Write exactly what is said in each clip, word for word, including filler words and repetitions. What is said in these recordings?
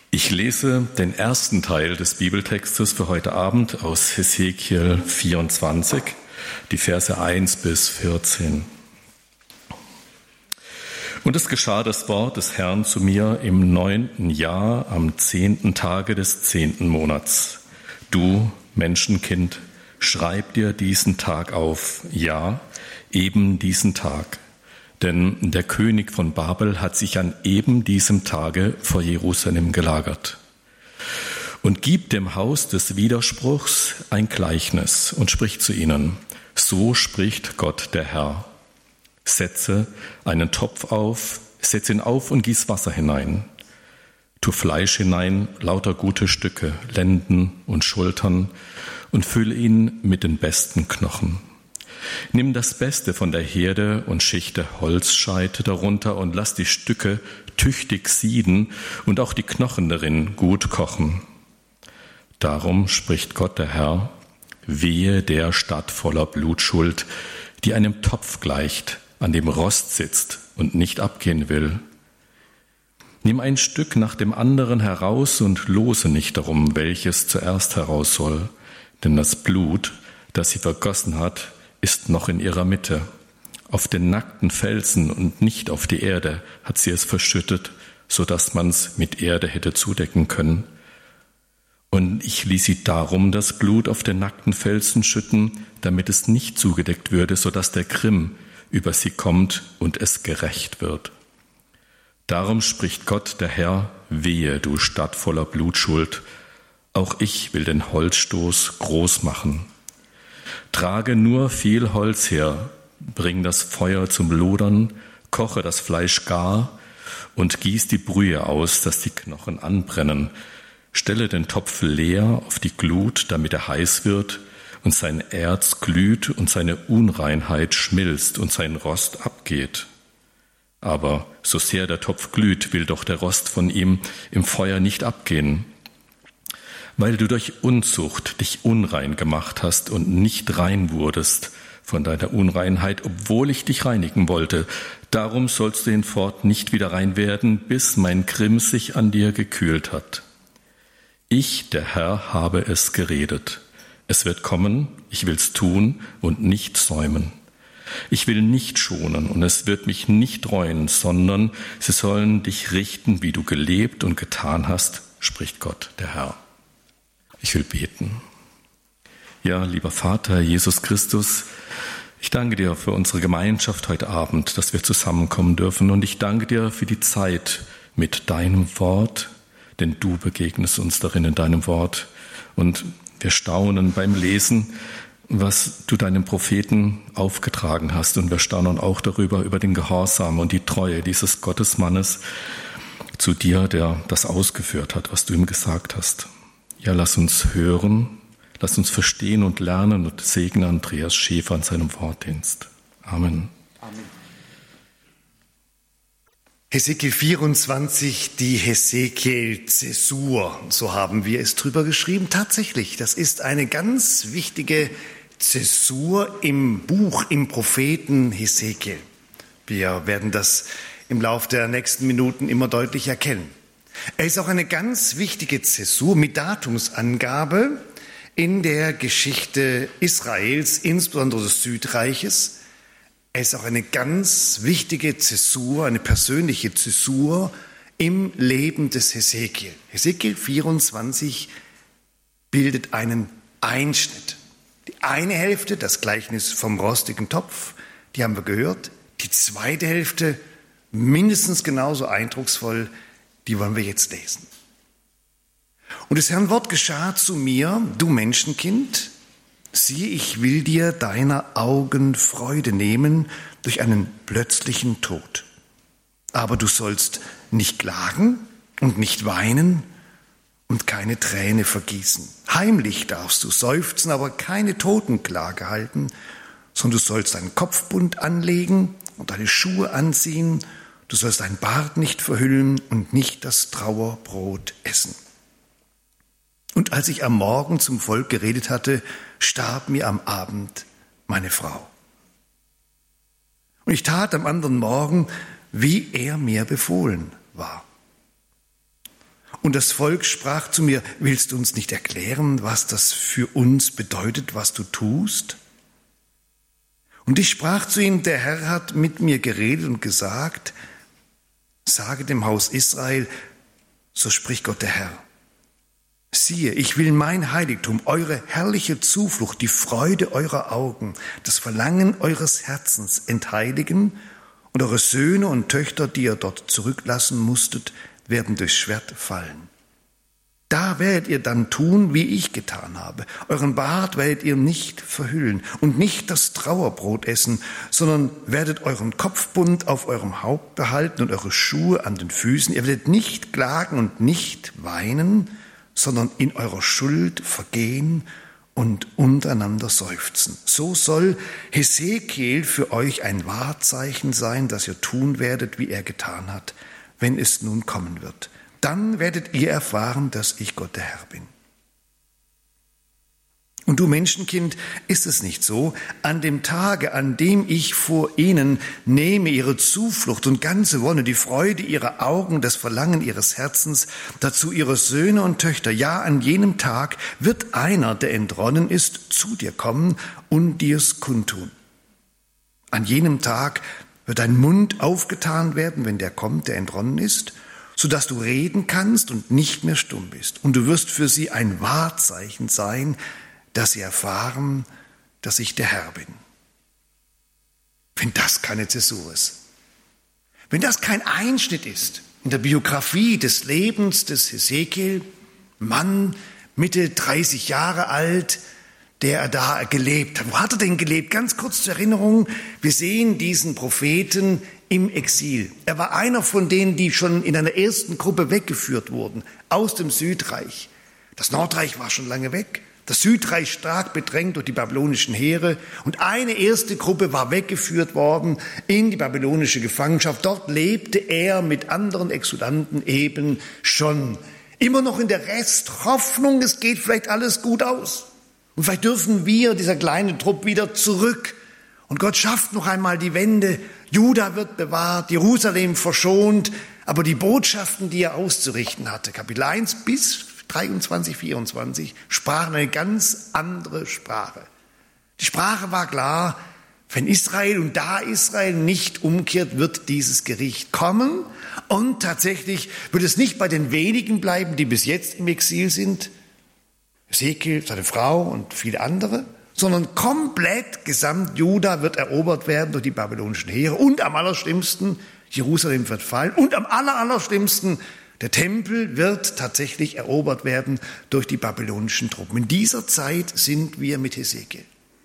Ich lese den ersten Teil des Bibeltextes für heute Abend aus Hesekiel vierundzwanzig, die Verse eins bis vierzehn. Und es geschah das Wort des Herrn zu mir im neunten Jahr, am zehnten Tage des zehnten Monats. Du, Menschenkind, schreib dir diesen Tag auf, ja, eben diesen Tag. Denn der König von Babel hat sich an eben diesem Tage vor Jerusalem gelagert. Und gibt dem Haus des Widerspruchs ein Gleichnis und spricht zu ihnen: So spricht Gott der Herr. Setze einen Topf auf, setz ihn auf und gieß Wasser hinein. Tu Fleisch hinein, lauter gute Stücke, Lenden und Schultern, und fülle ihn mit den besten Knochen. Nimm das Beste von der Herde und schichte Holzscheite darunter und lass die Stücke tüchtig sieden und auch die Knochen darin gut kochen. Darum spricht Gott der Herr: Wehe der Stadt voller Blutschuld, die einem Topf gleicht, an dem Rost sitzt und nicht abgehen will. Nimm ein Stück nach dem anderen heraus und lose nicht darum, welches zuerst heraus soll, denn das Blut, das sie vergossen hat, ist noch in ihrer Mitte. Auf den nackten Felsen und nicht auf die Erde hat sie es verschüttet, so dass man's mit Erde hätte zudecken können. Und ich ließ sie darum das Blut auf den nackten Felsen schütten, damit es nicht zugedeckt würde, so dass der Grimm über sie kommt und es gerächt wird. Darum spricht Gott der Herr: Wehe, du Stadt voller Blutschuld, auch ich will den Holzstoß groß machen. Trage nur viel Holz her, bring das Feuer zum Lodern, koche das Fleisch gar und gieß die Brühe aus, dass die Knochen anbrennen. Stelle den Topf leer auf die Glut, damit er heiß wird und sein Erz glüht und seine Unreinheit schmilzt und sein Rost abgeht. Aber so sehr der Topf glüht, will doch der Rost von ihm im Feuer nicht abgehen. Weil du durch Unzucht dich unrein gemacht hast und nicht rein wurdest von deiner Unreinheit, obwohl ich dich reinigen wollte. Darum sollst du hinfort nicht wieder rein werden, bis mein Grimm sich an dir gekühlt hat. Ich, der Herr, habe es geredet. Es wird kommen, ich will's tun und nicht säumen. Ich will nicht schonen und es wird mich nicht reuen, sondern sie sollen dich richten, wie du gelebt und getan hast, spricht Gott, der Herr. Ich will beten. Ja, lieber Vater, Jesus Christus, ich danke dir für unsere Gemeinschaft heute Abend, dass wir zusammenkommen dürfen. Und ich danke dir für die Zeit mit deinem Wort, denn du begegnest uns darin in deinem Wort. Und wir staunen beim Lesen, was du deinem Propheten aufgetragen hast. Und wir staunen auch darüber, über den Gehorsam und die Treue dieses Gottesmannes zu dir, der das ausgeführt hat, was du ihm gesagt hast. Ja, lass uns hören, lass uns verstehen und lernen und segne Andreas Schäfer an seinem Wortdienst. Amen. Amen. Hesekiel vierundzwanzig, die Hesekiel-Zäsur, so haben wir es drüber geschrieben. Tatsächlich, das ist eine ganz wichtige Zäsur im Buch, im Propheten Hesekiel. Wir werden das im Laufe der nächsten Minuten immer deutlich erkennen. Er ist auch eine ganz wichtige Zäsur mit Datumsangabe in der Geschichte Israels, insbesondere des Südreiches. Er ist auch eine ganz wichtige Zäsur, eine persönliche Zäsur im Leben des Hesekiel. Hesekiel vierundzwanzig bildet einen Einschnitt. Die eine Hälfte, das Gleichnis vom rostigen Topf, die haben wir gehört. Die zweite Hälfte, mindestens genauso eindrucksvoll, die wollen wir jetzt lesen. Und des Herrn Wort geschah zu mir: Du Menschenkind, siehe, ich will dir deiner Augen Freude nehmen durch einen plötzlichen Tod. Aber du sollst nicht klagen und nicht weinen und keine Träne vergießen. Heimlich darfst du seufzen, aber keine Totenklage halten, sondern du sollst deinen Kopfbund anlegen und deine Schuhe anziehen. Du sollst dein Bart nicht verhüllen und nicht das Trauerbrot essen. Und als ich am Morgen zum Volk geredet hatte, starb mir am Abend meine Frau. Und ich tat am anderen Morgen, wie er mir befohlen war. Und das Volk sprach zu mir, willst du uns nicht erklären, was das für uns bedeutet, was du tust? Und ich sprach zu ihm, der Herr hat mit mir geredet und gesagt, sage dem Haus Israel, so spricht Gott der Herr. Siehe, ich will mein Heiligtum, eure herrliche Zuflucht, die Freude eurer Augen, das Verlangen eures Herzens entheiligen, und eure Söhne und Töchter, die ihr dort zurücklassen musstet, werden durchs Schwert fallen. Da werdet ihr dann tun, wie ich getan habe. Euren Bart werdet ihr nicht verhüllen und nicht das Trauerbrot essen, sondern werdet euren Kopfbund auf eurem Haupt behalten und eure Schuhe an den Füßen. Ihr werdet nicht klagen und nicht weinen, sondern in eurer Schuld vergehen und untereinander seufzen. So soll Hesekiel für euch ein Wahrzeichen sein, das ihr tun werdet, wie er getan hat, wenn es nun kommen wird. Dann werdet ihr erfahren, dass ich Gott der Herr bin. Und du Menschenkind, ist es nicht so? An dem Tage, an dem ich vor ihnen nehme ihre Zuflucht und ganze Wonne, die Freude ihrer Augen, das Verlangen ihres Herzens, dazu ihre Söhne und Töchter, ja, an jenem Tag wird einer, der entronnen ist, zu dir kommen und dir's kundtun. An jenem Tag wird dein Mund aufgetan werden, wenn der kommt, der entronnen ist, sodass du reden kannst und nicht mehr stumm bist. Und du wirst für sie ein Wahrzeichen sein, dass sie erfahren, dass ich der Herr bin. Wenn das keine Zäsur ist, wenn das kein Einschnitt ist in der Biografie des Lebens des Hesekiel, Mann, Mitte dreißig Jahre alt, der da gelebt hat. Wo hat er denn gelebt? Ganz kurz zur Erinnerung, wir sehen diesen Propheten im Exil. Er war einer von denen, die schon in einer ersten Gruppe weggeführt wurden, aus dem Südreich. Das Nordreich war schon lange weg. Das Südreich stark bedrängt durch die babylonischen Heere. Und eine erste Gruppe war weggeführt worden in die babylonische Gefangenschaft. Dort lebte er mit anderen Exudanten eben schon. Immer noch in der Resthoffnung, es geht vielleicht alles gut aus. Und vielleicht dürfen wir, dieser kleine Trupp, wieder zurück. Und Gott schafft noch einmal die Wende. Juda wird bewahrt, Jerusalem verschont. Aber die Botschaften, die er auszurichten hatte, Kapitel eins bis dreiundzwanzig, vierundzwanzig, sprachen eine ganz andere Sprache. Die Sprache war klar, wenn Israel und da Israel nicht umkehrt, wird dieses Gericht kommen. Und tatsächlich wird es nicht bei den wenigen bleiben, die bis jetzt im Exil sind, Hesekiel, seine Frau und viele andere, sondern komplett gesamt Juda wird erobert werden durch die babylonischen Heere. Und am allerschlimmsten, Jerusalem wird fallen. Und am aller, allerschlimmsten, der Tempel wird tatsächlich erobert werden durch die babylonischen Truppen. In dieser Zeit sind wir mit Hesekiel.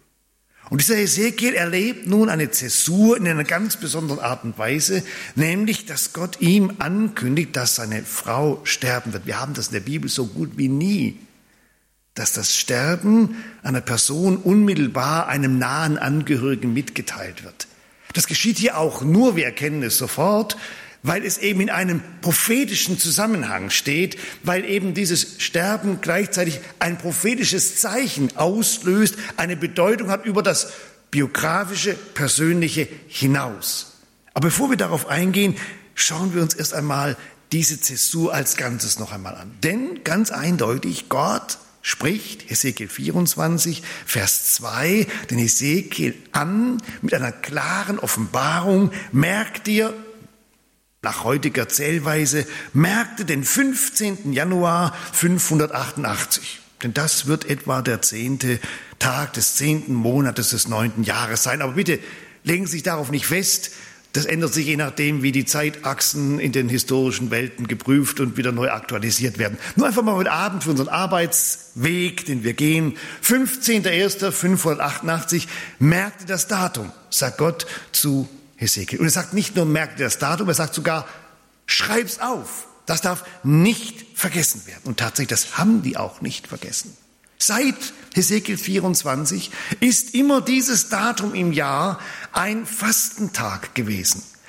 Und dieser Hesekiel erlebt nun eine Zäsur in einer ganz besonderen Art und Weise, nämlich, dass Gott ihm ankündigt, dass seine Frau sterben wird. Wir haben das in der Bibel so gut wie nie, dass das Sterben einer Person unmittelbar einem nahen Angehörigen mitgeteilt wird. Das geschieht hier auch nur, wir erkennen es sofort, weil es eben in einem prophetischen Zusammenhang steht, weil eben dieses Sterben gleichzeitig ein prophetisches Zeichen auslöst, eine Bedeutung hat über das biografische, persönliche hinaus. Aber bevor wir darauf eingehen, schauen wir uns erst einmal diese Zäsur als Ganzes noch einmal an. Denn ganz eindeutig, Gott spricht, Hesekiel vierundzwanzig, Vers zwei, den Hesekiel an mit einer klaren Offenbarung, merkt ihr, nach heutiger Zählweise, merkte den fünfzehnten Januar fünfhundertachtundachtzig. Denn das wird etwa der zehnte Tag des zehnten Monates des neunten Jahres sein. Aber bitte legen Sie sich darauf nicht fest. Das ändert sich je nachdem, wie die Zeitachsen in den historischen Welten geprüft und wieder neu aktualisiert werden. Nur einfach mal heute Abend für unseren Arbeitsweg, den wir gehen. fünfzehnter erster fünfhundertachtundachtzig, merkte das Datum, sagt Gott zu Hesekiel. Und er sagt nicht nur, merkte das Datum, er sagt sogar, schreib's auf. Das darf nicht vergessen werden. Und tatsächlich, das haben die auch nicht vergessen. Seit Hesekiel vierundzwanzig ist immer dieses Datum im Jahr ein Fastentag gewesen.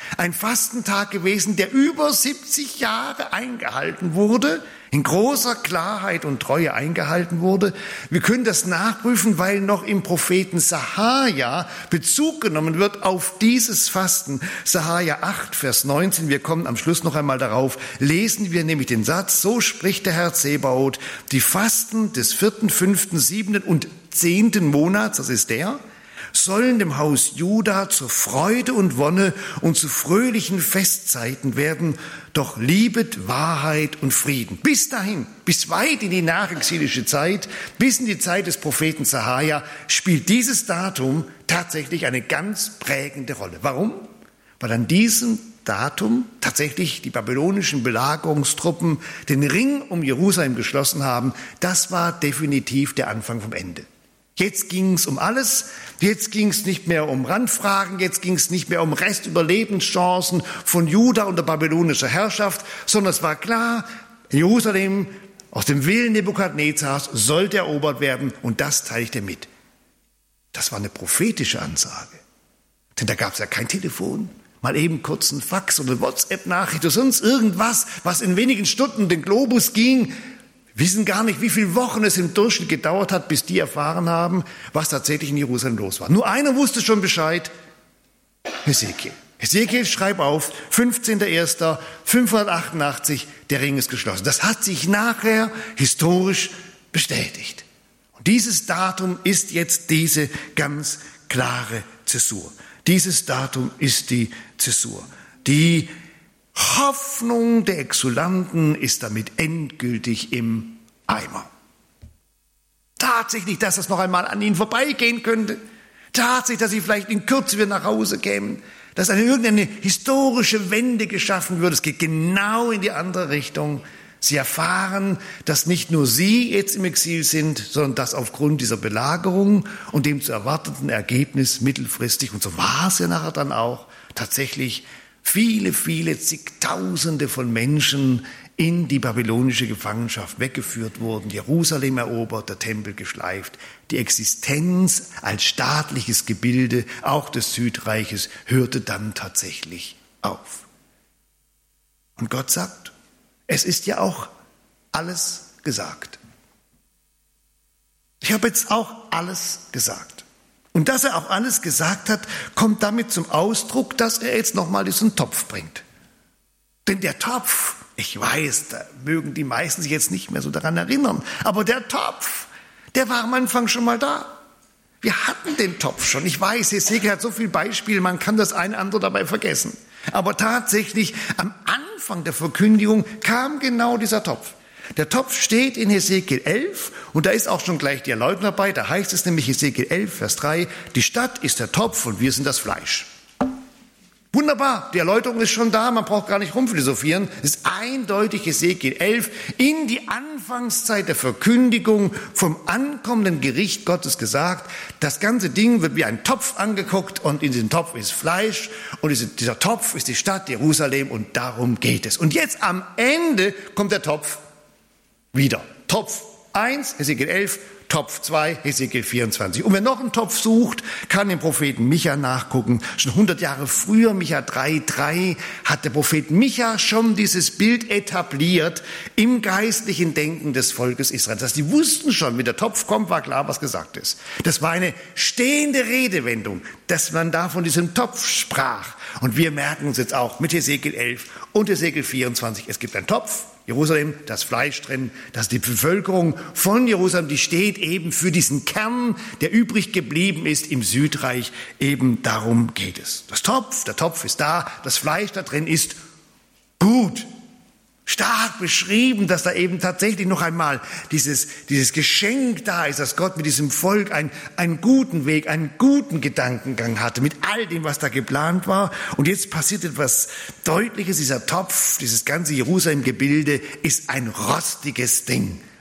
Ein Fastentag gewesen, der über siebzig Jahre eingehalten wurde, in großer Klarheit und Treue eingehalten wurde. Wir können das nachprüfen, weil noch im Propheten Sachaja Bezug genommen wird auf dieses Fasten. Sachaja acht, Vers neunzehn, wir kommen am Schluss noch einmal darauf, lesen wir nämlich den Satz, so spricht der Herr Zebaoth, die Fasten des vierten, fünften, siebten und zehnten Monats, das ist der, sollen dem Haus Juda zur Freude und Wonne und zu fröhlichen Festzeiten werden, doch liebet Wahrheit und Frieden. Bis dahin, bis weit in die nachexilische Zeit, bis in die Zeit des Propheten Sachaja, spielt dieses Datum tatsächlich eine ganz prägende Rolle. Warum? Weil an diesem Datum tatsächlich die babylonischen Belagerungstruppen den Ring um Jerusalem geschlossen haben. Das war definitiv der Anfang vom Ende. Jetzt ging es um alles, jetzt ging es nicht mehr um Randfragen, jetzt ging es nicht mehr um Restüberlebenschancen von Juda unter babylonischer Herrschaft, sondern es war klar, Jerusalem aus dem Willen Nebukadnezars sollte erobert werden und das teilte er mit. Das war eine prophetische Ansage, denn da gab es ja kein Telefon, mal eben kurz ein Fax oder eine WhatsApp-Nachricht oder sonst irgendwas, was in wenigen Stunden den Globus ging. Wissen gar nicht, wie viele Wochen es im Durchschnitt gedauert hat, bis die erfahren haben, was tatsächlich in Jerusalem los war. Nur einer wusste schon Bescheid, Hesekiel. Hesekiel, schreib auf, fünfzehnter erster fünfhundertachtundachtzig, der Ring ist geschlossen. Das hat sich nachher historisch bestätigt. Und dieses Datum ist jetzt diese ganz klare Zäsur. Dieses Datum ist die Zäsur. Die Hoffnung der Exulanten ist damit endgültig im Eimer. Tatsächlich, dass das noch einmal an ihnen vorbeigehen könnte. Tatsächlich, dass sie vielleicht in Kürze wieder nach Hause kämen. Dass eine irgendeine historische Wende geschaffen wird. Es geht genau in die andere Richtung. Sie erfahren, dass nicht nur sie jetzt im Exil sind, sondern dass aufgrund dieser Belagerung und dem zu erwartenden Ergebnis mittelfristig, und so war es ja nachher dann auch, tatsächlich viele, viele zigtausende von Menschen in die babylonische Gefangenschaft weggeführt wurden, Jerusalem erobert, der Tempel geschleift. Die Existenz als staatliches Gebilde, auch des Südreiches, hörte dann tatsächlich auf. Und Gott sagt, es ist ja auch alles gesagt. Ich habe jetzt auch alles gesagt. Und dass er auch alles gesagt hat, kommt damit zum Ausdruck, dass er jetzt nochmal diesen Topf bringt. Denn der Topf, ich weiß, da mögen die meisten sich jetzt nicht mehr so daran erinnern, aber der Topf, der war am Anfang schon mal da. Wir hatten den Topf schon. Ich weiß, Hesekiel hat so viele Beispiele, man kann das eine andere dabei vergessen. Aber tatsächlich, am Anfang der Verkündigung kam genau dieser Topf. Der Topf steht in Hesekiel elf und da ist auch schon gleich die Erläuterung dabei. Da heißt es nämlich Hesekiel elf, Vers drei, die Stadt ist der Topf und wir sind das Fleisch. Wunderbar, die Erläuterung ist schon da, man braucht gar nicht rumphilosophieren. Es ist eindeutig Hesekiel elf in die Anfangszeit der Verkündigung vom ankommenden Gericht Gottes gesagt. Das ganze Ding wird wie ein Topf angeguckt und in diesem Topf ist Fleisch und dieser Topf ist die Stadt Jerusalem und darum geht es. Und jetzt am Ende kommt der Topf wieder. Topf eins, Hesekiel elf, Topf zwei, Hesekiel vierundzwanzig. Und wer noch einen Topf sucht, kann den Propheten Micha nachgucken. Schon hundert Jahre früher, Micha drei, drei, hat der Prophet Micha schon dieses Bild etabliert im geistlichen Denken des Volkes Israels. Das heißt, die wussten schon, wenn der Topf kommt, war klar, was gesagt ist. Das war eine stehende Redewendung, dass man da von diesem Topf sprach. Und wir merken uns jetzt auch mit Hesekiel elf und Hesekiel vierundzwanzig, es gibt einen Topf, Jerusalem, das Fleisch drin, das ist die Bevölkerung von Jerusalem, die steht eben für diesen Kern, der übrig geblieben ist im Südreich. Eben darum geht es. Das Topf, der Topf ist da, das Fleisch da drin ist gut. Stark beschrieben, dass da eben tatsächlich noch einmal dieses, dieses Geschenk da ist, dass Gott mit diesem Volk einen, einen guten Weg, einen guten Gedankengang hatte, mit all dem, was da geplant war. Und jetzt passiert etwas Deutliches, dieser Topf, dieses ganze Jerusalem-Gebilde ist ein rostiges Ding.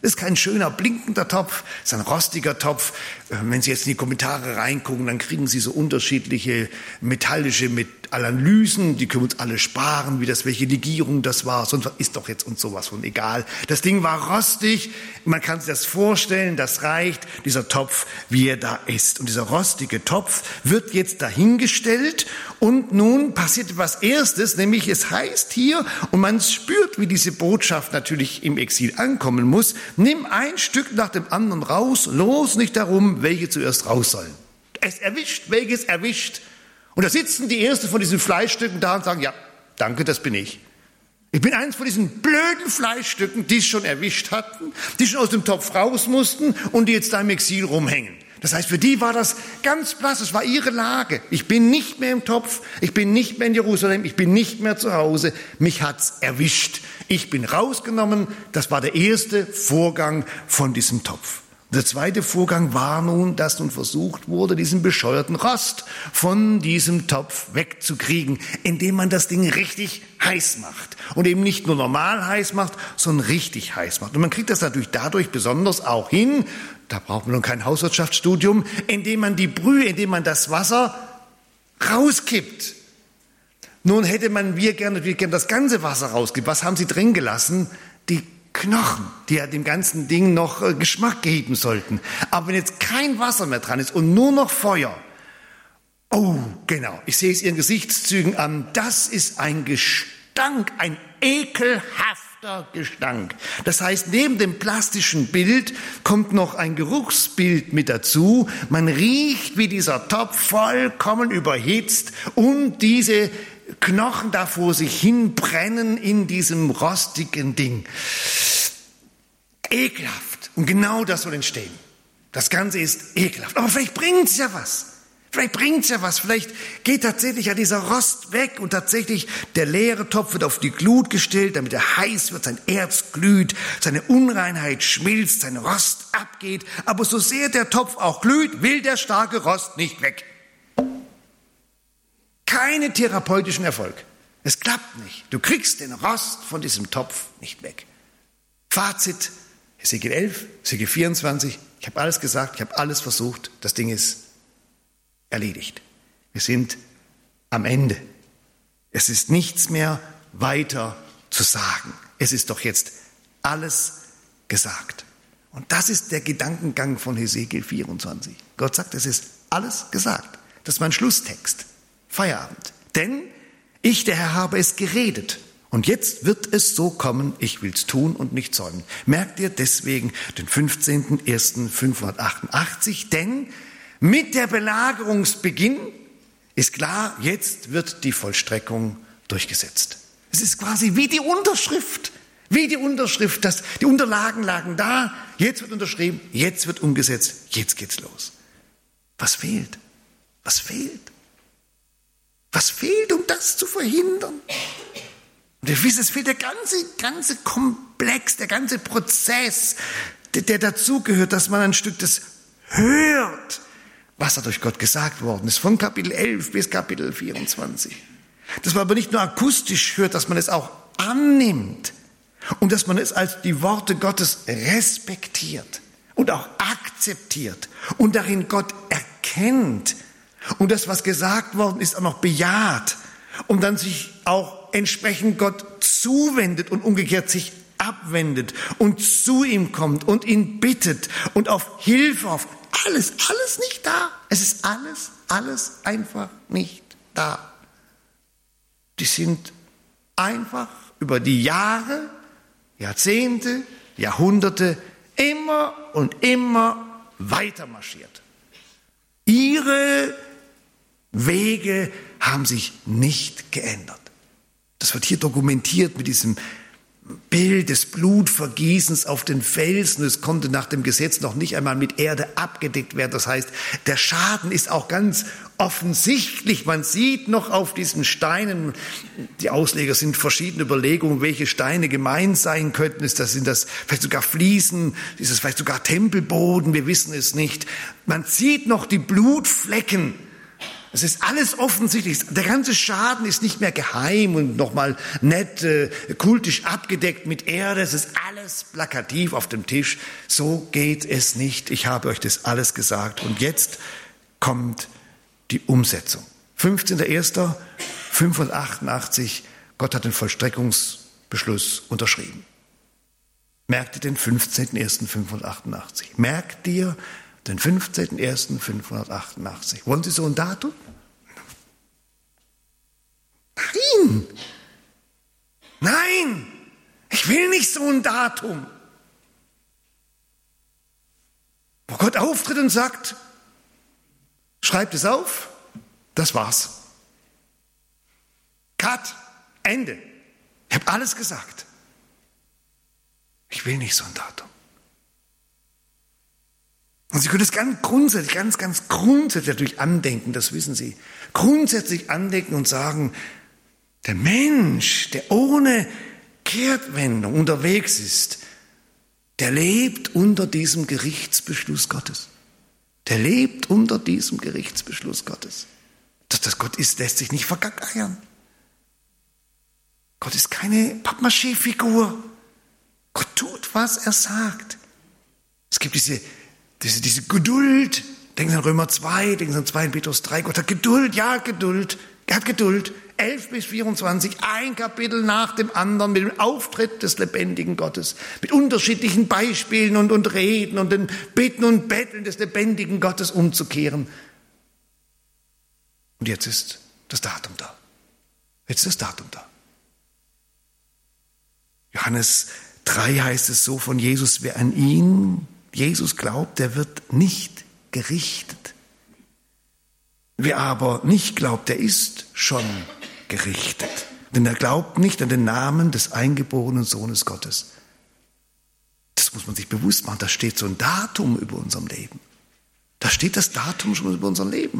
Das ist kein schöner, blinkender Topf, das ist ein rostiger Topf. Wenn Sie jetzt in die Kommentare reingucken, dann kriegen Sie so unterschiedliche metallische Analysen, die können uns alle sparen, wie das, welche Legierung das war, sonst ist doch jetzt uns sowas von egal. Das Ding war rostig, man kann sich das vorstellen, das reicht, dieser Topf, wie er da ist. Und dieser rostige Topf wird jetzt dahingestellt und nun passiert etwas Erstes, nämlich es heißt hier, und man spürt, wie diese Botschaft natürlich im Exil ankommen muss, nimm ein Stück nach dem anderen raus, los nicht darum, welche zuerst raus sollen. Es erwischt, welches erwischt. Und da sitzen die ersten von diesen Fleischstücken da und sagen, ja, danke, das bin ich. Ich bin eins von diesen blöden Fleischstücken, die es schon erwischt hatten, die schon aus dem Topf raus mussten und die jetzt da im Exil rumhängen. Das heißt, für die war das ganz blass, es war ihre Lage. Ich bin nicht mehr im Topf, ich bin nicht mehr in Jerusalem, ich bin nicht mehr zu Hause. Mich hat's erwischt. Ich bin rausgenommen. Das war der erste Vorgang von diesem Topf. Der zweite Vorgang war nun, dass nun versucht wurde, diesen bescheuerten Rost von diesem Topf wegzukriegen, indem man das Ding richtig heiß macht. Und eben nicht nur normal heiß macht, sondern richtig heiß macht. Und man kriegt das natürlich dadurch besonders auch hin, da braucht man noch kein Hauswirtschaftsstudium, indem man die Brühe, indem man das Wasser rauskippt. Nun hätte man wir gerne, wir gerne das ganze Wasser rauskippt. Was haben Sie drin gelassen? Die Knochen, die ja dem ganzen Ding noch äh, Geschmack geben sollten. Aber wenn jetzt kein Wasser mehr dran ist und nur noch Feuer, oh, genau, ich sehe es Ihren Gesichtszügen an, das ist ein Gestank, ein ekelhafter Gestank. Das heißt, neben dem plastischen Bild kommt noch ein Geruchsbild mit dazu. Man riecht, wie dieser Topf vollkommen überhitzt und diese Knochen da vor sich hin brennen in diesem rostigen Ding. Ekelhaft. Und genau das soll entstehen. Das Ganze ist ekelhaft. Aber vielleicht bringt es ja was. Vielleicht bringt es ja was. Vielleicht geht tatsächlich ja dieser Rost weg und tatsächlich der leere Topf wird auf die Glut gestellt, damit er heiß wird, sein Erz glüht, seine Unreinheit schmilzt, sein Rost abgeht. Aber so sehr der Topf auch glüht, will der starke Rost nicht weg. Keinen therapeutischen Erfolg. Es klappt nicht. Du kriegst den Rost von diesem Topf nicht weg. Fazit, Hesekiel elf, Hesekiel vierundzwanzig, ich habe alles gesagt, ich habe alles versucht, das Ding ist erledigt. Wir sind am Ende. Es ist nichts mehr weiter zu sagen. Es ist doch jetzt alles gesagt. Und das ist der Gedankengang von Hesekiel vierundzwanzig. Gott sagt, es ist alles gesagt. Das ist mein Schlusstext. Feierabend. Denn ich, der Herr, habe es geredet. Und jetzt wird es so kommen, ich will's tun und nicht säumen. Merkt ihr deswegen den fünfzehnten ersten fünfhundertachtundachtzig? Denn mit der Belagerungsbeginn ist klar, jetzt wird die Vollstreckung durchgesetzt. Es ist quasi wie die Unterschrift. Wie die Unterschrift. Das, die Unterlagen lagen da. Jetzt wird unterschrieben. Jetzt wird umgesetzt. Jetzt geht's los. Was fehlt? Was fehlt? Was fehlt, um das zu verhindern? Und ihr wisst, es fehlt der ganze, ganze Komplex, der ganze Prozess, der, der dazugehört, dass man ein Stück das hört, was da durch Gott gesagt worden ist, von Kapitel elf bis Kapitel vierundzwanzig. Dass man aber nicht nur akustisch hört, dass man es auch annimmt und dass man es als die Worte Gottes respektiert und auch akzeptiert und darin Gott erkennt. Und das, was gesagt worden ist, auch noch bejaht und dann sich auch entsprechend Gott zuwendet und umgekehrt sich abwendet und zu ihm kommt und ihn bittet und auf Hilfe, auf alles, alles nicht da. Es ist alles, alles einfach nicht da. Die sind einfach über die Jahre, Jahrzehnte, Jahrhunderte immer und immer weiter marschiert. Ihre Wege haben sich nicht geändert. Das wird hier dokumentiert mit diesem Bild des Blutvergießens auf den Felsen. Es konnte nach dem Gesetz noch nicht einmal mit Erde abgedeckt werden. Das heißt, der Schaden ist auch ganz offensichtlich. Man sieht noch auf diesen Steinen, die Ausleger sind verschiedene Überlegungen, welche Steine gemeint sein könnten. Ist das, sind das vielleicht sogar Fliesen? Ist das vielleicht sogar Tempelboden? Wir wissen es nicht. Man sieht noch die Blutflecken Es ist alles offensichtlich. Der ganze Schaden ist nicht mehr geheim und nochmal nett, äh, kultisch abgedeckt mit Erde. Es ist alles plakativ auf dem Tisch. So geht es nicht. Ich habe euch das alles gesagt. Und jetzt kommt die Umsetzung. fünfzehnter erster fünfhundertachtundachtzig. Gott hat den Vollstreckungsbeschluss unterschrieben. Merkt ihr den fünfzehnten ersten fünfhundertachtundachtzig? Merkt ihr den fünfzehnten ersten fünfhundertachtundachtzig? Wollen Sie so ein Datum? Nein! Nein! Ich will nicht so ein Datum. Wo Gott auftritt und sagt, schreibt es auf, das war's. Cut, Ende. Ich habe alles gesagt. Ich will nicht so ein Datum. Und Sie können es ganz grundsätzlich, ganz, ganz grundsätzlich natürlich andenken, das wissen Sie. Grundsätzlich andenken und sagen, der Mensch, der ohne Kehrtwendung unterwegs ist, der lebt unter diesem Gerichtsbeschluss Gottes. Der lebt unter diesem Gerichtsbeschluss Gottes. Dass das Gott ist, lässt sich nicht vergackeiern. Gott ist keine Pappmaché-Figur. Gott tut, was er sagt. Es gibt diese, diese, diese Geduld. Denken Sie an Römer zwei, denken Sie an zwei Petrus drei. Gott hat Geduld, ja, Geduld. Er hat Geduld. elf bis vierundzwanzig, ein Kapitel nach dem anderen mit dem Auftritt des lebendigen Gottes. Mit unterschiedlichen Beispielen und, und Reden und den Bitten und Betteln des lebendigen Gottes umzukehren. Und jetzt ist das Datum da. Jetzt ist das Datum da. Johannes drei heißt es so von Jesus, wer an ihn, Jesus glaubt, der wird nicht gerichtet. Wer aber nicht glaubt, der ist schon gerichtet. Denn er glaubt nicht an den Namen des eingeborenen Sohnes Gottes. Das muss man sich bewusst machen. Da steht so ein Datum über unserem Leben. Da steht das Datum schon über unser Leben.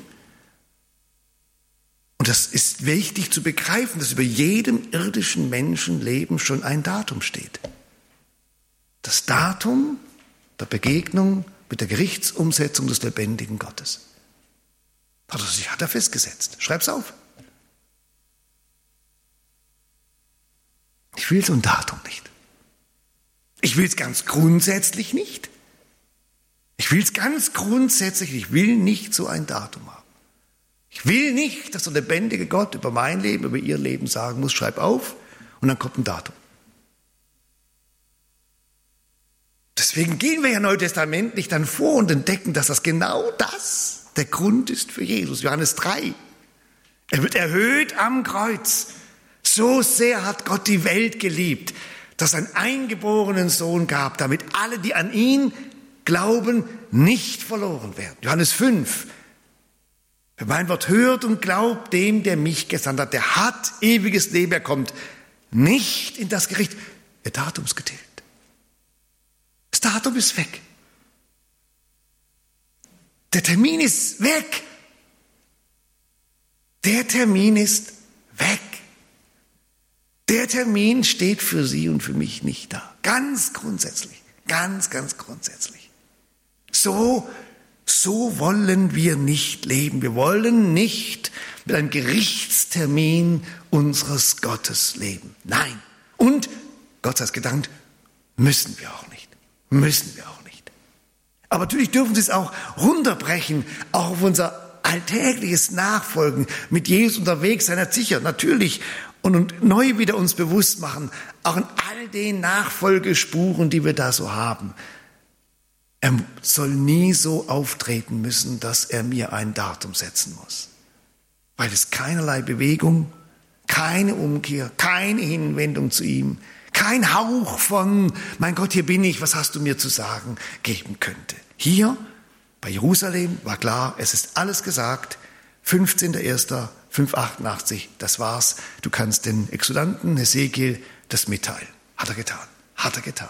Und das ist wichtig zu begreifen, dass über jedem irdischen Menschenleben schon ein Datum steht. Das Datum der Begegnung mit der Gerichtsumsetzung des lebendigen Gottes. Hat er sich, hat er festgesetzt. Schreib's auf. Ich will so ein Datum nicht. Ich will es ganz grundsätzlich nicht. Ich will es ganz grundsätzlich, ich will nicht so ein Datum haben. Ich will nicht, dass der lebendige Gott über mein Leben, über ihr Leben sagen muss, schreib auf und dann kommt ein Datum. Deswegen gehen wir ja neutestamentlich dann vor und entdecken, dass das genau das der Grund ist für Jesus. Johannes drei. Er wird erhöht am Kreuz. So sehr hat Gott die Welt geliebt, dass er einen eingeborenen Sohn gab, damit alle, die an ihn glauben, nicht verloren werden. Johannes fünf. Wer mein Wort hört und glaubt dem, der mich gesandt hat, der hat ewiges Leben. Er kommt nicht in das Gericht. Der Datum ist getilgt. Das Datum ist weg. Der Termin ist weg. Der Termin ist weg. Der Termin steht für Sie und für mich nicht da. Ganz grundsätzlich. Ganz, ganz grundsätzlich. So, so wollen wir nicht leben. Wir wollen nicht mit einem Gerichtstermin unseres Gottes leben. Nein. Und, Gott sei es gedankt, müssen wir auch nicht. Müssen wir auch nicht. Aber natürlich dürfen Sie es auch runterbrechen, auch auf unser alltägliches Nachfolgen, mit Jesus unterwegs sein, sicher, natürlich, und, und neu wieder uns bewusst machen, auch in all den Nachfolgespuren, die wir da so haben. Er soll nie so auftreten müssen, dass er mir ein Datum setzen muss. Weil es keinerlei Bewegung, keine Umkehr, keine Hinwendung zu ihm, kein Hauch von, mein Gott, hier bin ich, was hast du mir zu sagen, geben könnte. Hier bei Jerusalem war klar, es ist alles gesagt, fünfzehnter erster fünfhundertachtundachtzig, das war's. Du kannst den Exudanten Hesekiel das mitteilen. Hat er getan, hat er getan.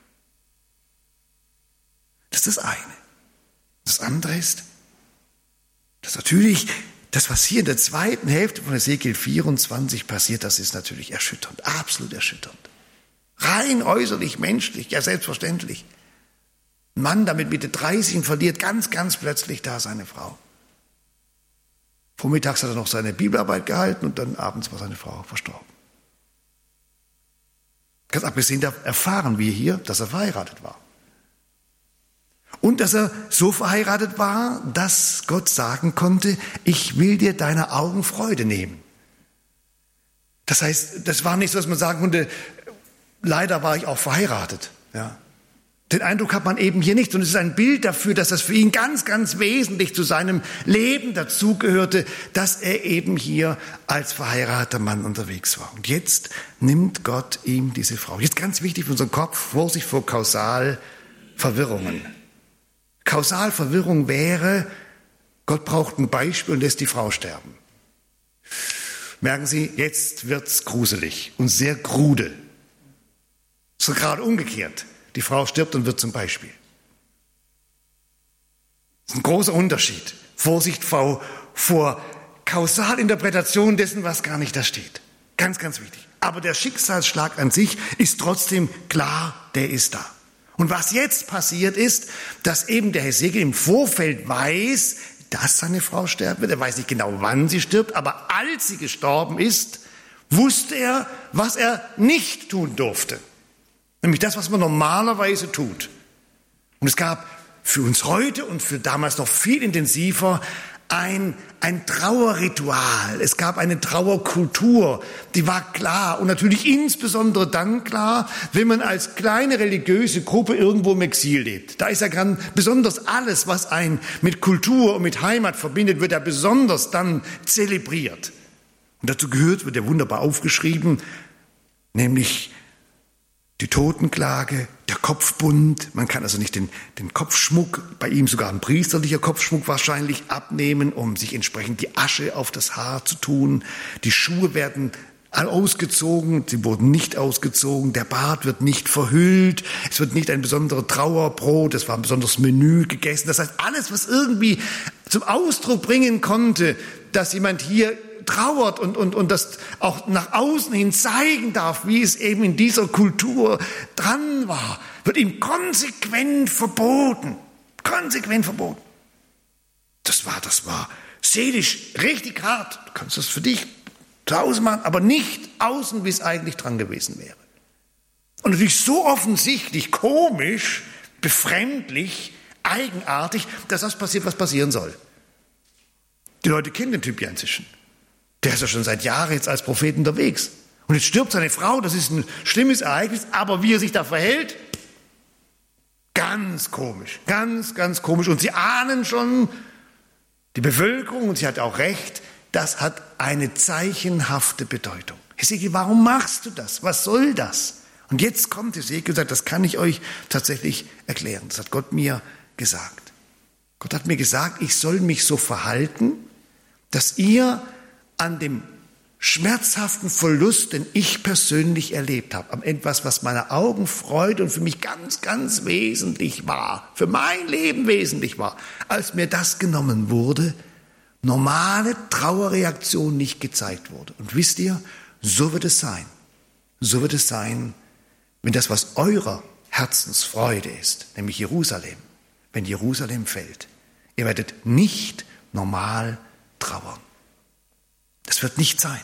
Das ist das eine. Das andere ist, dass natürlich das, was hier in der zweiten Hälfte von Hesekiel vierundzwanzig passiert, das ist natürlich erschütternd, absolut erschütternd. Rein äußerlich, menschlich, ja selbstverständlich. Ein Mann, der mit Mitte dreißig verliert ganz, ganz plötzlich da seine Frau. Vormittags hat er noch seine Bibelarbeit gehalten und dann abends war seine Frau verstorben. Ganz abgesehen, da erfahren wir hier, dass er verheiratet war. Und dass er so verheiratet war, dass Gott sagen konnte, ich will dir deine Augen Freude nehmen. Das heißt, das war nicht so, dass man sagen konnte, leider war ich auch verheiratet. Ja. Den Eindruck hat man eben hier nicht. Und es ist ein Bild dafür, dass das für ihn ganz, ganz wesentlich zu seinem Leben dazugehörte, dass er eben hier als verheirateter Mann unterwegs war. Und jetzt nimmt Gott ihm diese Frau. Jetzt ganz wichtig für unseren Kopf, Vorsicht vor Kausalverwirrungen. Kausalverwirrung wäre, Gott braucht ein Beispiel und lässt die Frau sterben. Merken Sie, jetzt wird's gruselig und sehr krude. So gerade umgekehrt. Die Frau stirbt und wird zum Beispiel. Das ist ein großer Unterschied. Vorsicht vor, vor Kausalinterpretation dessen, was gar nicht da steht. Ganz, ganz wichtig. Aber der Schicksalsschlag an sich ist trotzdem klar, der ist da. Und was jetzt passiert ist, dass eben der Hesekiel im Vorfeld weiß, dass seine Frau sterben wird. Er weiß nicht genau, wann sie stirbt, aber als sie gestorben ist, wusste er, was er nicht tun durfte. Nämlich das, was man normalerweise tut. Und es gab für uns heute und für damals noch viel intensiver ein, ein Trauerritual. Es gab eine Trauerkultur, die war klar. Und natürlich insbesondere dann klar, wenn man als kleine religiöse Gruppe irgendwo im Exil lebt. Da ist ja ganz besonders alles, was einen mit Kultur und mit Heimat verbindet, wird ja besonders dann zelebriert. Und dazu gehört, wird ja wunderbar aufgeschrieben, nämlich die Totenklage, der Kopfbund, man kann also nicht den, den Kopfschmuck, bei ihm sogar ein priesterlicher Kopfschmuck wahrscheinlich abnehmen, um sich entsprechend die Asche auf das Haar zu tun. Die Schuhe werden ausgezogen, sie wurden nicht ausgezogen, der Bart wird nicht verhüllt, es wird nicht ein besonderes Trauerbrot, es war ein besonderes Menü gegessen. Das heißt, alles, was irgendwie zum Ausdruck bringen konnte, dass jemand hier trauert und, und, und das auch nach außen hin zeigen darf, wie es eben in dieser Kultur dran war, wird ihm konsequent verboten. Konsequent verboten. Das war, das war seelisch richtig hart. Du kannst das für dich zu Hause machen, aber nicht außen, wie es eigentlich dran gewesen wäre. Und natürlich so offensichtlich, komisch, befremdlich, eigenartig, dass das passiert, was passieren soll. Die Leute kennen den Typ ja inzwischen. Der ist ja schon seit Jahren jetzt als Prophet unterwegs. Und jetzt stirbt seine Frau, das ist ein schlimmes Ereignis, aber wie er sich da verhält, ganz komisch, ganz, ganz komisch. Und sie ahnen schon, die Bevölkerung, und sie hat auch recht, das hat eine zeichenhafte Bedeutung. Hesekiel, warum machst du das? Was soll das? Und jetzt kommt Hesekiel und sagt, das kann ich euch tatsächlich erklären. Das hat Gott mir gesagt. Gott hat mir gesagt, ich soll mich so verhalten, dass ihr an dem schmerzhaften Verlust, den ich persönlich erlebt habe, am etwas, was meine Augen Freude und für mich ganz, ganz wesentlich war, für mein Leben wesentlich war, als mir das genommen wurde, normale Trauerreaktion nicht gezeigt wurde. Und wisst ihr, so wird es sein. So wird es sein, wenn das, was eurer Herzensfreude ist, nämlich Jerusalem, wenn Jerusalem fällt. Ihr werdet nicht normal trauern. Das wird nicht sein.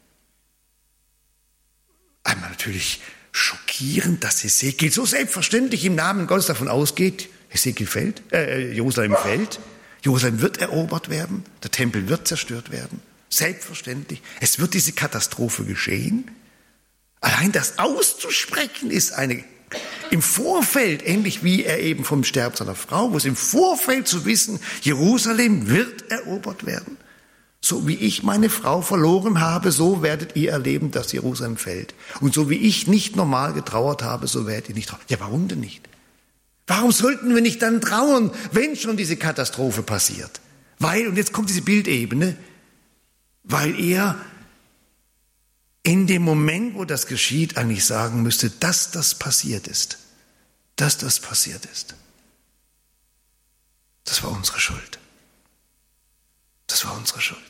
Einmal natürlich schockierend, dass Hesekiel so selbstverständlich im Namen Gottes davon ausgeht, Hesekiel fällt, äh, Jerusalem fällt, Jerusalem wird erobert werden, der Tempel wird zerstört werden, selbstverständlich. Es wird diese Katastrophe geschehen. Allein das auszusprechen ist eine, im Vorfeld, ähnlich wie er eben vom Sterben seiner Frau, muss im Vorfeld zu wissen, Jerusalem wird erobert werden. So wie ich meine Frau verloren habe, so werdet ihr erleben, dass Jerusalem fällt. Und so wie ich nicht normal getrauert habe, so werdet ihr nicht trauern. Ja, warum denn nicht? Warum sollten wir nicht dann trauern, wenn schon diese Katastrophe passiert? Weil, und jetzt kommt diese Bildebene, weil er in dem Moment, wo das geschieht, eigentlich sagen müsste, dass das passiert ist. Dass das passiert ist. Das war unsere Schuld. Das war unsere Schuld.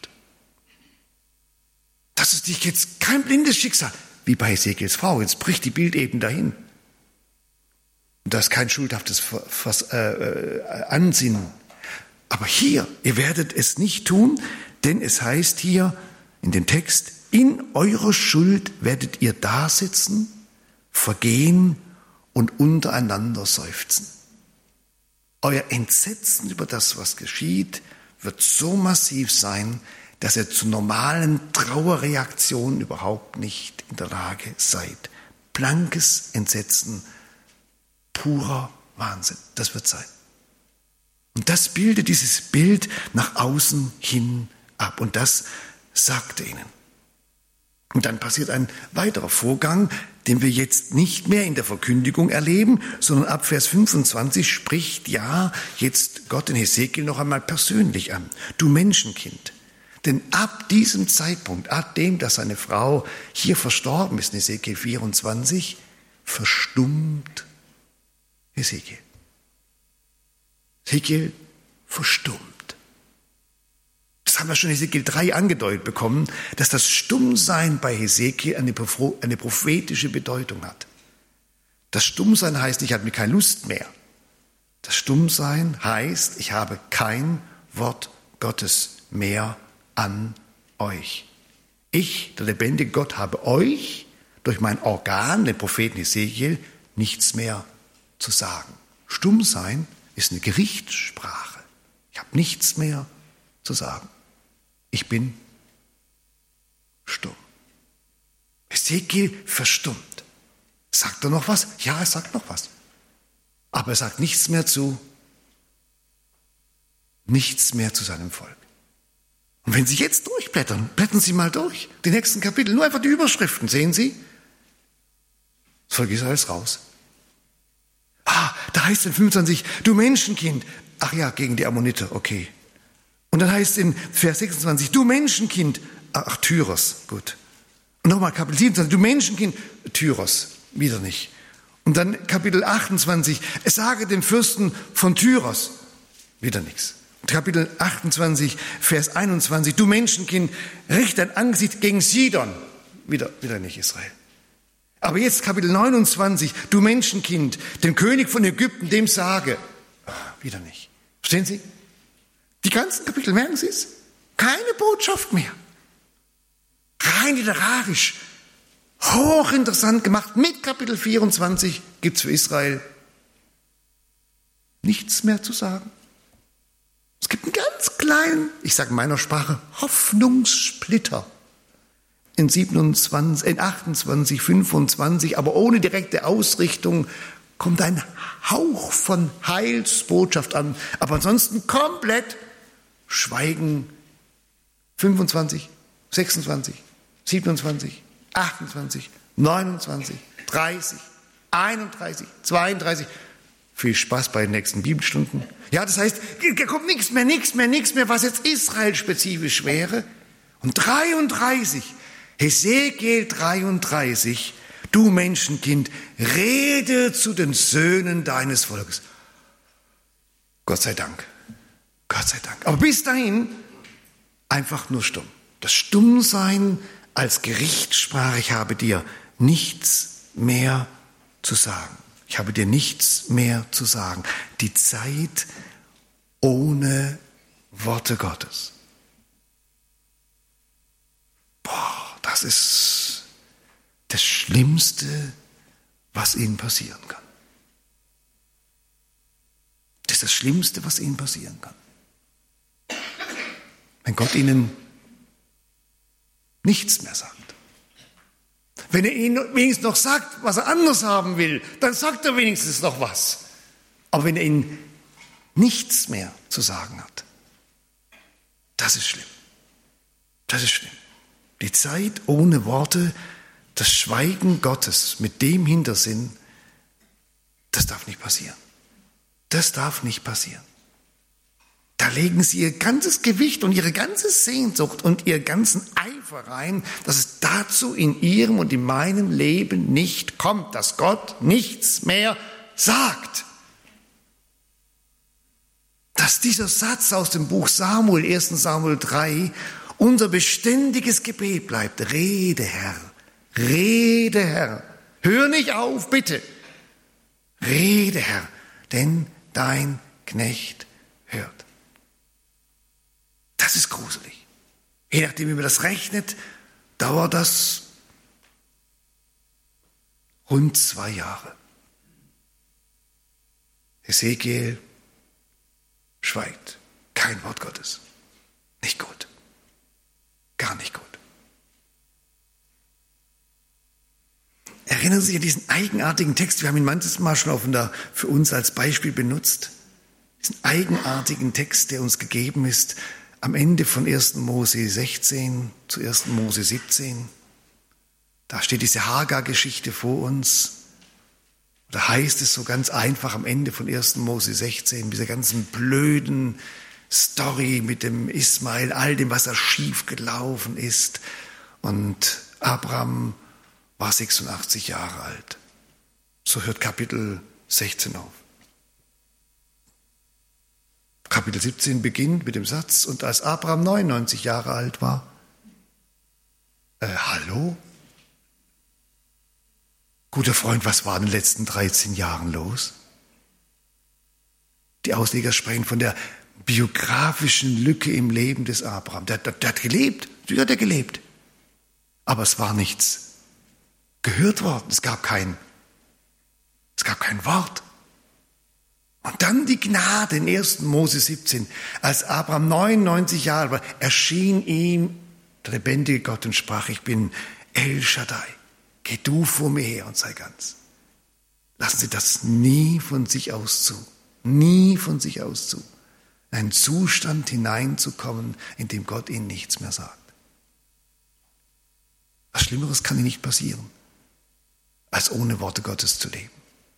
Das ist nicht jetzt kein blindes Schicksal, wie bei Hesekiels Frau. Jetzt bricht die Bildebene dahin. Und das ist kein schuldhaftes Vers- äh, äh, Ansinnen. Aber hier, ihr werdet es nicht tun, Denn es heißt hier in dem Text, in eurer Schuld werdet ihr dasitzen, vergehen und untereinander seufzen. Euer Entsetzen über das, was geschieht, wird so massiv sein, dass ihr zu normalen Trauerreaktionen überhaupt nicht in der Lage seid. Blankes Entsetzen, purer Wahnsinn, das wird sein. Und das bildet dieses Bild nach außen hin ab. Und das sagt er ihnen. Und dann passiert ein weiterer Vorgang, den wir jetzt nicht mehr in der Verkündigung erleben, sondern ab Vers fünfundzwanzig spricht ja jetzt Gott den Hesekiel noch einmal persönlich an. Du Menschenkind. Denn ab diesem Zeitpunkt, ab dem, dass seine Frau hier verstorben ist, in Hesekiel vierundzwanzig, verstummt Hesekiel. Hesekiel verstummt. Das haben wir schon in Hesekiel drei angedeutet bekommen, dass das Stummsein bei Hesekiel eine, eine prophetische Bedeutung hat. Das Stummsein heißt, ich habe keine Lust mehr. Das Stummsein heißt, ich habe kein Wort Gottes mehr an euch. Ich, der lebendige Gott, habe euch durch mein Organ, den Propheten Hesekiel, nichts mehr zu sagen. Stummsein ist eine Gerichtssprache. Ich habe nichts mehr zu sagen. Ich bin stumm. Hesekiel verstummt. Sagt er noch was? Ja, er sagt noch was. Aber er sagt nichts mehr zu, nichts mehr zu seinem Volk. Und wenn Sie jetzt durchblättern, blättern Sie mal durch. Die nächsten Kapitel, nur einfach die Überschriften, sehen Sie? Das Volk Israel ist raus. Ah, da heißt es in fünfundzwanzig, du Menschenkind. Ach ja, gegen die Ammoniter, okay. Und dann heißt es in Vers sechsundzwanzig, du Menschenkind. Ach, Tyros, gut. Und nochmal Kapitel siebenundzwanzig, du Menschenkind. Tyros, wieder nicht. Und dann Kapitel achtundzwanzig, es sage dem Fürsten von Tyros. Wieder nichts. Kapitel achtundzwanzig, Vers einundzwanzig, du Menschenkind, richte dein Angesicht gegen Sidon. Wieder, wieder nicht Israel. Aber jetzt Kapitel neunundzwanzig, du Menschenkind, dem König von Ägypten, dem sage. Ach, wieder nicht. Verstehen Sie? Die ganzen Kapitel, merken Sie es? Keine Botschaft mehr. Rein literarisch. Hochinteressant gemacht. Mit Kapitel vierundzwanzig gibt es für Israel nichts mehr zu sagen. Es gibt einen ganz kleinen, ich sage in meiner Sprache, Hoffnungssplitter in, siebenundzwanzig, in achtundzwanzig, fünfundzwanzig, aber ohne direkte Ausrichtung kommt ein Hauch von Heilsbotschaft an. Aber ansonsten komplett Schweigen. fünfundzwanzig, sechsundzwanzig, siebenundzwanzig, achtundzwanzig, neunundzwanzig, dreißig, einunddreißig, zweiunddreißig. Viel Spaß bei den nächsten Bibelstunden. Ja, das heißt, da kommt nichts mehr, nichts mehr, nichts mehr, was jetzt Israel-spezifisch wäre. Und dreiunddreißig, Hesekiel dreiunddreißig, du Menschenkind, rede zu den Söhnen deines Volkes. Gott sei Dank, Gott sei Dank. Aber bis dahin einfach nur stumm. Das Stummsein als Gerichtssprache, ich habe dir nichts mehr zu sagen. Ich habe dir nichts mehr zu sagen. Die Zeit ohne Worte Gottes. Boah, das ist das Schlimmste, was ihnen passieren kann. Das ist das Schlimmste, was ihnen passieren kann. Wenn Gott ihnen nichts mehr sagt. Wenn er ihnen wenigstens noch sagt, was er anders haben will, dann sagt er wenigstens noch was. Aber wenn er ihnen nichts mehr zu sagen hat, das ist schlimm. Das ist schlimm. Die Zeit ohne Worte, das Schweigen Gottes mit dem Hintersinn, das darf nicht passieren. Das darf nicht passieren. Da legen sie ihr ganzes Gewicht und ihre ganze Sehnsucht und ihren ganzen Eifer rein, dass es dazu in ihrem und in meinem Leben nicht kommt, dass Gott nichts mehr sagt. Dass dieser Satz aus dem Buch Samuel, ersten Samuel drei, unser beständiges Gebet bleibt. Rede, Herr, rede, Herr. Hör nicht auf, bitte. Rede, Herr, denn dein Knecht hört. Das ist gruselig. Je nachdem, wie man das rechnet, dauert das rund zwei Jahre. Hesekiel schweigt. Kein Wort Gottes. Nicht gut. Gar nicht gut. Erinnern Sie sich an diesen eigenartigen Text. Wir haben ihn manches Mal schon auf der, für uns als Beispiel benutzt. Diesen eigenartigen Text, der uns gegeben ist am Ende von ersten Mose sechzehn zu ersten Mose siebzehn. Da steht diese Hagar-Geschichte vor uns. Da heißt es so ganz einfach am Ende von ersten Mose sechzehn, mit dieser ganzen blöden Story mit dem Ismael, all dem, was da schief gelaufen ist. Und Abraham war sechsundachtzig Jahre alt. So hört Kapitel sechzehn auf. Kapitel siebzehn beginnt mit dem Satz, und als Abraham neunundneunzig Jahre alt war, äh, hallo? Guter Freund, was war in den letzten dreizehn Jahren los? Die Ausleger sprechen von der biografischen Lücke im Leben des Abraham. Der, der, der hat gelebt, der hat gelebt. Aber es war nichts gehört worden. Es gab kein, es gab kein Wort. Und dann die Gnade in ersten Mose siebzehn. Als Abraham neunundneunzig Jahre war, erschien ihm der lebendige Gott und sprach, ich bin El Shaddai. Geh du vor mir her und sei ganz. Lassen Sie das nie von sich aus zu. Nie von sich aus zu. In einen Zustand hineinzukommen, in dem Gott Ihnen nichts mehr sagt. Was Schlimmeres kann Ihnen nicht passieren, als ohne Worte Gottes zu leben.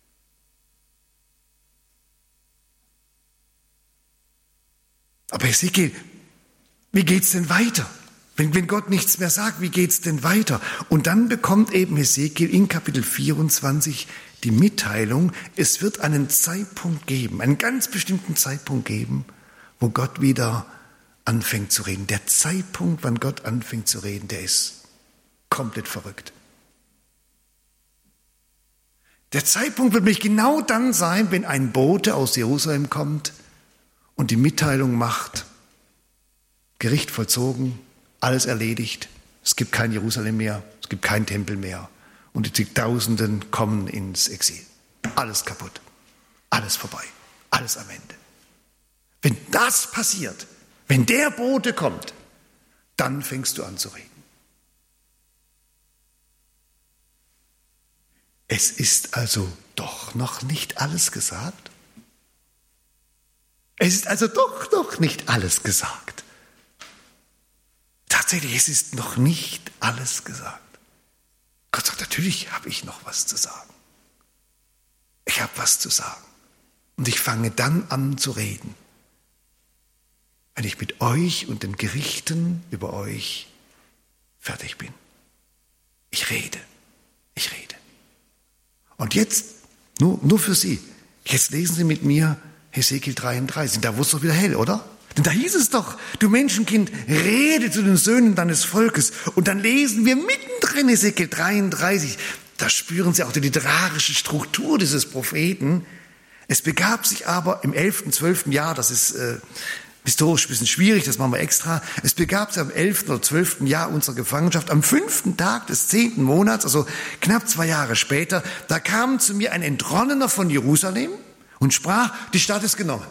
Aber Hesekiel, wie geht's denn weiter? Wenn, wenn Gott nichts mehr sagt, wie geht's denn weiter? Und dann bekommt eben Hesekiel in Kapitel vierundzwanzig die Mitteilung, es wird einen Zeitpunkt geben, einen ganz bestimmten Zeitpunkt geben, wo Gott wieder anfängt zu reden. Der Zeitpunkt, wann Gott anfängt zu reden, der ist komplett verrückt. Der Zeitpunkt wird nämlich genau dann sein, wenn ein Bote aus Jerusalem kommt und die Mitteilung macht, Gericht vollzogen, alles erledigt, es gibt kein Jerusalem mehr, es gibt keinen Tempel mehr und die Zigtausenden kommen ins Exil. Alles kaputt, alles vorbei, alles am Ende. Wenn das passiert, wenn der Bote kommt, dann fängst du an zu reden. Es ist also doch noch nicht alles gesagt. Es ist also doch noch nicht alles gesagt. Tatsächlich, es ist noch nicht alles gesagt. Gott sagt, natürlich habe ich noch was zu sagen. Ich habe was zu sagen. Und ich fange dann an zu reden, wenn ich mit euch und den Gerichten über euch fertig bin. Ich rede, ich rede. Und jetzt, nur, nur für Sie, jetzt lesen Sie mit mir Hesekiel dreiunddreißig. Da wurde es doch wieder hell, oder? Denn da hieß es doch, du Menschenkind, rede zu den Söhnen deines Volkes. Und dann lesen wir mittendrin Hesekiel dreiunddreißig. Da spüren Sie auch die literarische Struktur dieses Propheten. Es begab sich aber im elften, zwölften Jahr, das ist äh, historisch ein bisschen schwierig, das machen wir extra. Es begab sich am elften oder zwölften Jahr unserer Gefangenschaft, am fünften Tag des zehnten Monats, also knapp zwei Jahre später, da kam zu mir ein Entronnener von Jerusalem und sprach, die Stadt ist genommen.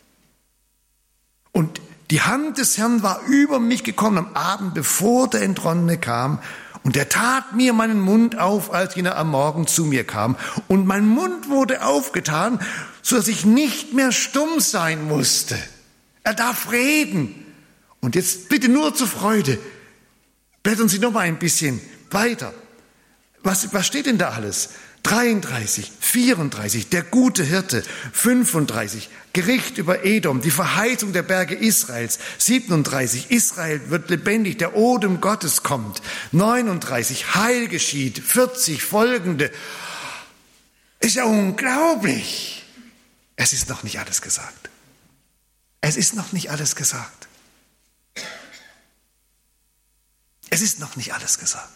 Und die Hand des Herrn war über mich gekommen am Abend, bevor der Entronnene kam. Und er tat mir meinen Mund auf, als jener am Morgen zu mir kam. Und mein Mund wurde aufgetan, so dass ich nicht mehr stumm sein musste. Er darf reden. Und jetzt bitte nur zur Freude. Blättern Sie noch mal ein bisschen weiter. Was, was steht denn da alles? dreiunddreißig, vierunddreißig, der gute Hirte, fünfunddreißig, Gericht über Edom, die Verheißung der Berge Israels, siebenunddreißig, Israel wird lebendig, der Odem Gottes kommt, neununddreißig, Heil geschieht, vierzig, folgende. Ist ja unglaublich. Es ist noch nicht alles gesagt. Es ist noch nicht alles gesagt. Es ist noch nicht alles gesagt.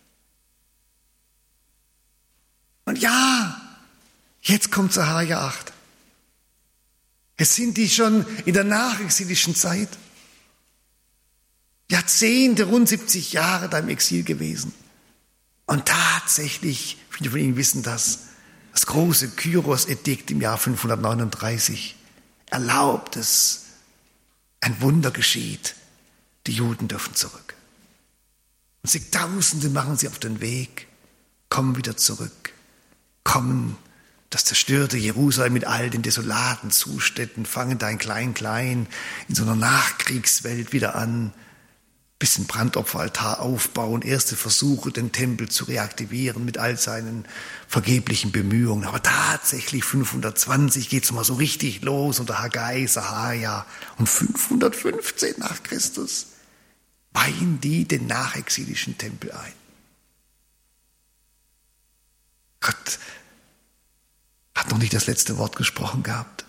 Und ja, jetzt kommt Sacharja acht. Jetzt sind die schon in der nachexilischen Zeit. Jahrzehnte, rund siebzig Jahre da im Exil gewesen. Und tatsächlich, viele von Ihnen wissen das, das große Kyros-Edikt im Jahr fünfhundertneununddreißig erlaubt es, ein Wunder geschieht, die Juden dürfen zurück. Und Zigtausende machen sie auf den Weg, kommen wieder zurück, kommen das zerstörte Jerusalem mit all den desolaten Zuständen, fangen da ein Klein-Klein in so einer Nachkriegswelt wieder an, bisschen Brandopferaltar aufbauen, erste Versuche, den Tempel zu reaktivieren mit all seinen vergeblichen Bemühungen. Aber tatsächlich fünfhundertzwanzig geht es mal so richtig los unter Haggai, Sahaja. Und fünfhundertfünfzehn nach Christus weihen die den nachexilischen Tempel ein. Gott hat noch nicht das letzte Wort gesprochen gehabt.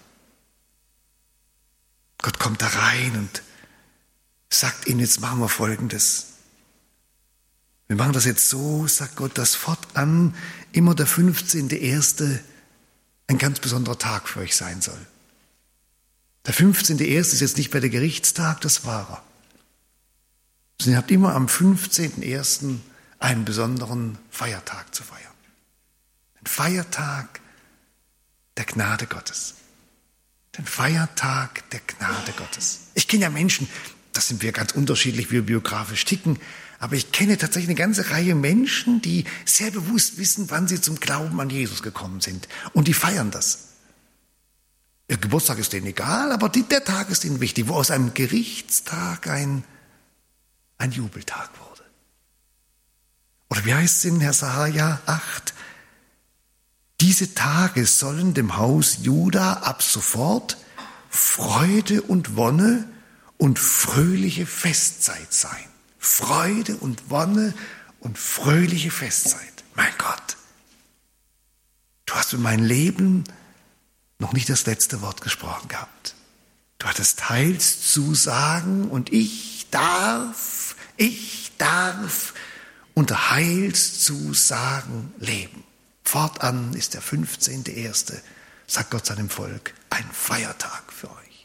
Gott kommt da rein und sagt ihnen, jetzt machen wir Folgendes. Wir machen das jetzt so, sagt Gott, dass fortan immer der fünfzehnte Erste ein ganz besonderer Tag für euch sein soll. Der fünfzehnte Erste ist jetzt nicht mehr der Gerichtstag, das war er. Sondern ihr habt immer am fünfzehnten Ersten einen besonderen Feiertag zu feiern. Ein Feiertag der Gnade Gottes. Den Feiertag der Gnade Gottes. Ich kenne ja Menschen, das sind wir ganz unterschiedlich, wie wir biografisch ticken, aber ich kenne tatsächlich eine ganze Reihe Menschen, die sehr bewusst wissen, wann sie zum Glauben an Jesus gekommen sind. Und die feiern das. Ihr Geburtstag ist denen egal, aber die, der Tag ist ihnen wichtig, wo aus einem Gerichtstag ein, ein Jubeltag wurde. Oder wie heißt es in Jesaja acht? Diese Tage sollen dem Haus Juda ab sofort Freude und Wonne und fröhliche Festzeit sein. Freude und Wonne und fröhliche Festzeit. Mein Gott, du hast in meinem Leben noch nicht das letzte Wort gesprochen gehabt. Du hattest Heilszusagen und ich darf, ich darf unter Heilszusagen leben. Fortan ist der fünfzehnte Erste, sagt Gott seinem Volk, ein Feiertag für euch.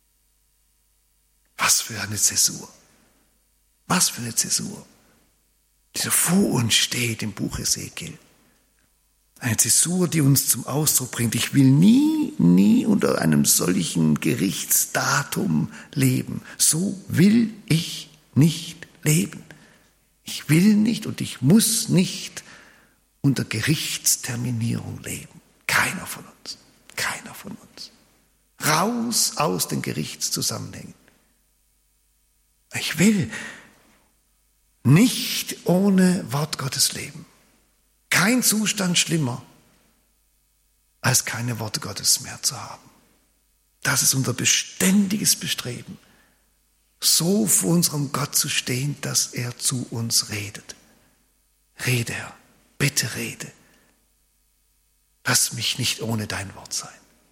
Was für eine Zäsur. Was für eine Zäsur. Die so vor uns steht im Buch Ezekiel. Eine Zäsur, die uns zum Ausdruck bringt, ich will nie, nie unter einem solchen Gerichtsdatum leben. So will ich nicht leben. Ich will nicht und ich muss nicht unter Gerichtsterminierung leben. Keiner von uns. Keiner von uns. Raus aus den Gerichtszusammenhängen. Ich will nicht ohne Wort Gottes leben. Kein Zustand schlimmer, als keine Worte Gottes mehr zu haben. Das ist unser beständiges Bestreben, so vor unserem Gott zu stehen, dass er zu uns redet. Rede, Herr, bitte rede. Lass mich nicht ohne dein Wort sein.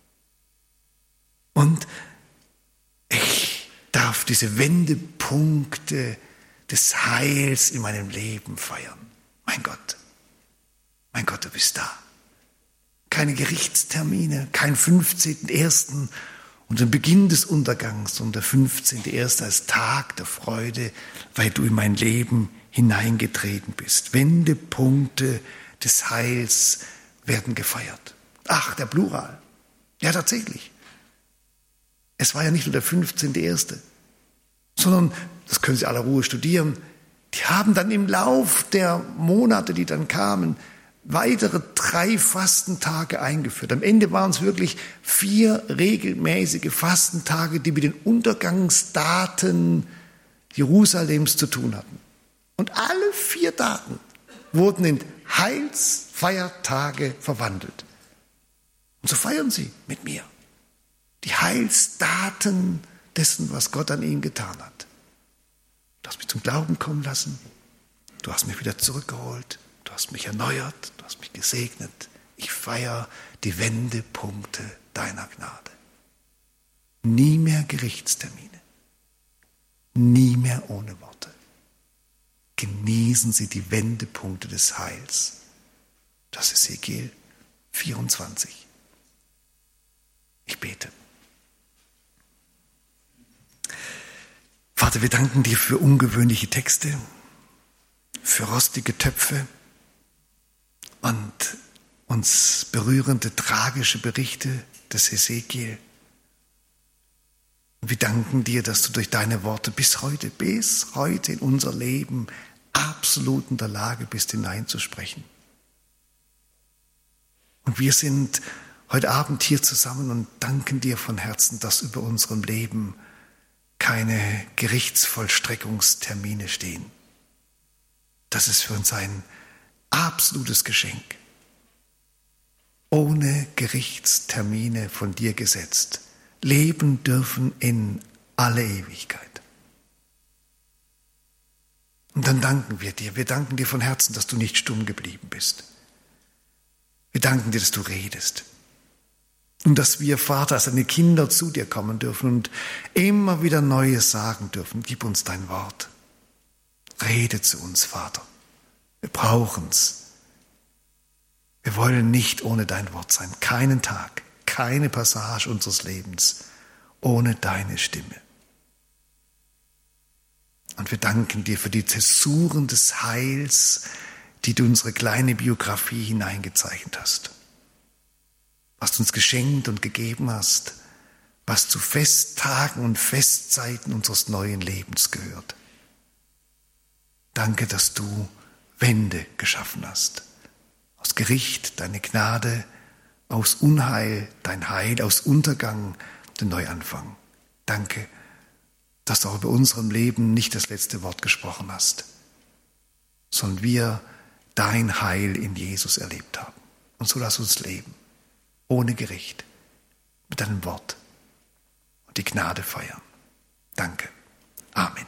Und ich darf diese Wendepunkte des Heils in meinem Leben feiern. Mein Gott, mein Gott, du bist da. Keine Gerichtstermine, kein fünfzehnten Ersten und den Beginn des Untergangs, sondern der fünfzehnte Erste als Tag der Freude, weil du in mein Leben hineingetreten bist. Wendepunkte des Heils werden gefeiert. Ach, der Plural. Ja, tatsächlich. Es war ja nicht nur der fünfzehnte Erste, sondern, das können Sie aller Ruhe studieren, die haben dann im Lauf der Monate, die dann kamen, weitere drei Fastentage eingeführt. Am Ende waren es wirklich vier regelmäßige Fastentage, die mit den Untergangsdaten Jerusalems zu tun hatten. Und alle vier Daten wurden in Heilsfeiertage verwandelt. Und so feiern sie mit mir die Heilsdaten dessen, was Gott an ihnen getan hat. Du hast mich zum Glauben kommen lassen, du hast mich wieder zurückgeholt, du hast mich erneuert, du hast mich gesegnet. Ich feiere die Wendepunkte deiner Gnade. Nie mehr Gerichtstermine, nie mehr ohne Worte. Genießen Sie die Wendepunkte des Heils. Das ist Ezekiel vierundzwanzig. Ich bete. Vater, Vater, wir danken dir für ungewöhnliche Texte, für rostige Töpfe und uns berührende, tragische Berichte des Hesekiel. Und wir danken dir, dass du durch deine Worte bis heute, bis heute in unser Leben absolut in der Lage bist, hineinzusprechen. Und wir sind heute Abend hier zusammen und danken dir von Herzen, dass über unserem Leben keine Gerichtsvollstreckungstermine stehen. Das ist für uns ein absolutes Geschenk. Ohne Gerichtstermine von dir gesetzt, leben dürfen in alle Ewigkeit. Und dann danken wir dir. Wir danken dir von Herzen, dass du nicht stumm geblieben bist. Wir danken dir, dass du redest. Und dass wir, Vater, als deine Kinder zu dir kommen dürfen und immer wieder Neues sagen dürfen. Gib uns dein Wort. Rede zu uns, Vater. Wir brauchen's. Wir wollen nicht ohne dein Wort sein. Keinen Tag, keine Passage unseres Lebens ohne deine Stimme. Und wir danken dir für die Zäsuren des Heils, die du in unsere kleine Biografie hineingezeichnet hast. Was du uns geschenkt und gegeben hast, was zu Festtagen und Festzeiten unseres neuen Lebens gehört. Danke, dass du Wände geschaffen hast. Aus Gericht deine Gnade, aus Unheil dein Heil, aus Untergang den Neuanfang. Danke, dass du auch über unserem Leben nicht das letzte Wort gesprochen hast, sondern wir dein Heil in Jesus erlebt haben. Und so lass uns leben, ohne Gericht, mit deinem Wort und die Gnade feiern. Danke. Amen.